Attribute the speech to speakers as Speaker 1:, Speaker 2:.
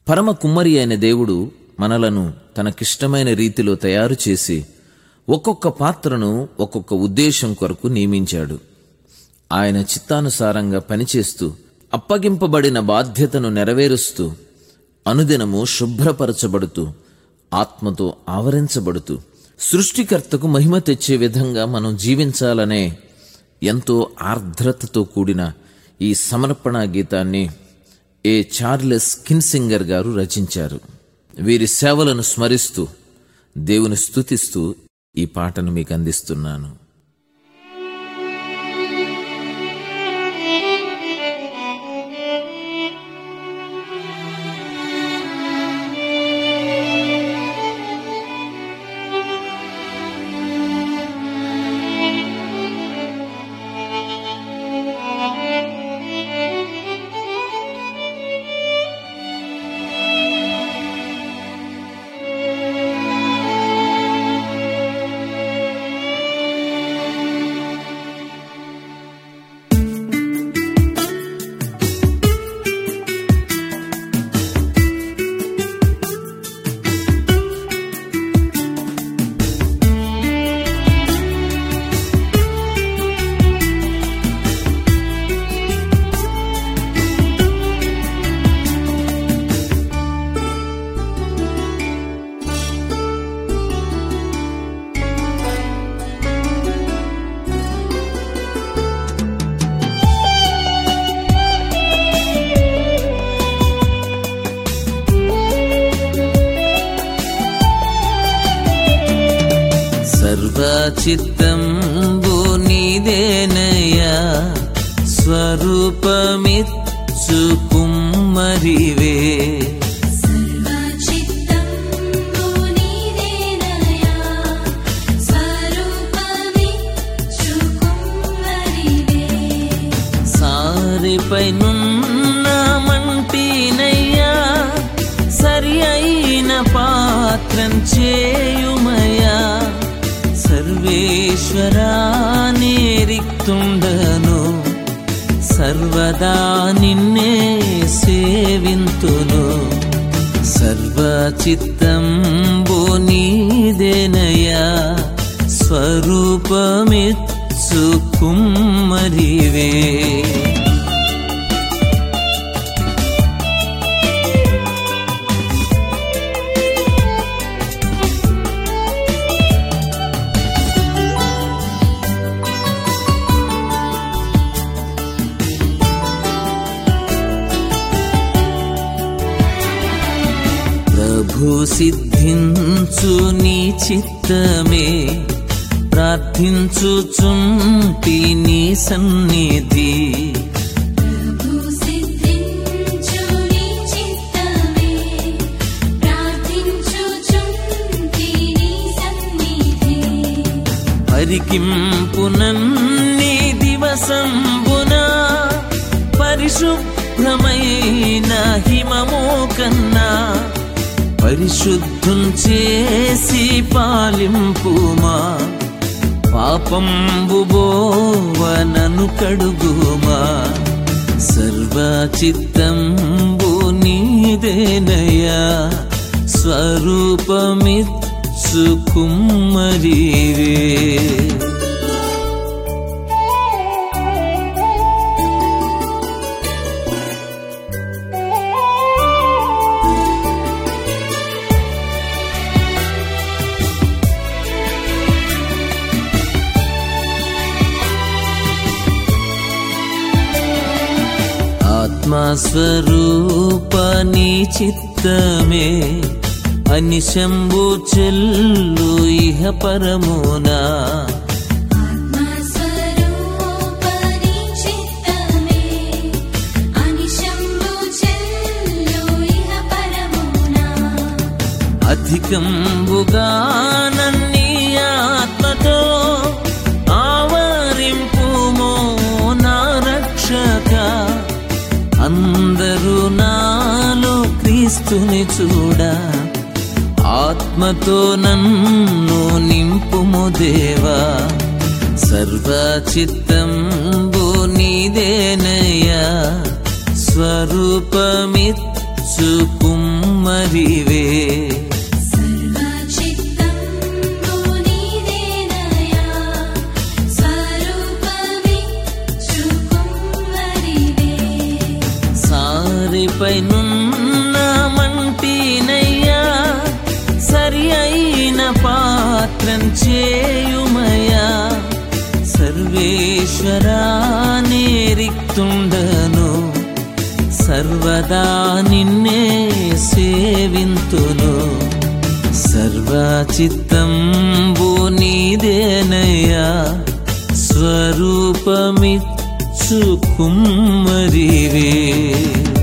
Speaker 1: పరమ కుమ్మరి అయిన దేవుడు మనలను తనకిష్టమైన రీతిలో తయారు చేసి ఒక్కొక్క పాత్రను ఒక్కొక్క ఉద్దేశం కొరకు నియమించాడు. ఆయన చిత్తానుసారంగా పనిచేస్తూ అప్పగింపబడిన బాధ్యతను నెరవేరుస్తూ అనుదినము శుభ్రపరచబడుతూ ఆత్మతో ఆవరించబడుతూ సృష్టికర్తకు మహిమ తెచ్చే విధంగా మనం జీవించాలనే ఎంతో ఆర్ద్రతతో కూడిన ఈ సమర్పణ గీతాన్ని చార్లెస్ కిన్సింగర్ గారు రచించారు. వీరి సేవలను స్మరిస్తూ దేవుని స్తుతిస్తూ ఈ పాటను మీకు అందిస్తున్నాను.
Speaker 2: సర్వచిత్తంబు నీదేనయ్యా, స్వరూపమిచ్చు కుమ్మరివే. సారిపైనున్న మంటినయ్యా, సరి అయిన పాత్రం చేయుమయ్యా. సర్వేశ్వరా రిక్తుండను, సర్వదా నిన్నే సేవింతును. సర్వచిత్తంబు నీదేనయ్యా, స్వరూపమిచ్చు కుమ్మరివే. సిద్ధించు నీ చిత్తమే, ప్రార్థించుచుంటి నీ సన్నిధి. పరికింపునన్ని దివసంబున, పరిశుభ్రమైన హిమము కన్నా పరిశుద్ధం చేసి పాలింపుమా. పాపంబు బోవనను కడుగుమా. సర్వచిత్తంబు నీదేనయ్యా, స్వరూపమిచ్చు కుమ్మరివే. ఆత్మస్వరూప నీ చిత్తమే, అనిశంబు చెల్లు ఇహ పరమునా. అధికంబుగా నన్ని ఆత్మతో ఆవరింపుమో నా రక్షక. అందరూ నాలో క్రీస్తుని చూడ, ఆత్మతో నన్ను నింపుము దేవా. సర్వచిత్తంబు నీదేనయ్యా, స్వరూపమిచ్చు కుమ్మరివే. కుమ్మరివే. సారిపైనున్న మంటినయ్యా, సరి అయిన పాత్రం చేయుమయ్యా. సర్వేశ్వరా నే రిక్తుండను, సర్వదా నిన్నే సేవింతును. సర్వచిత్తంబు నీదేనయ్యా, స్వరూపమిచ్చు కుమ్మరివే.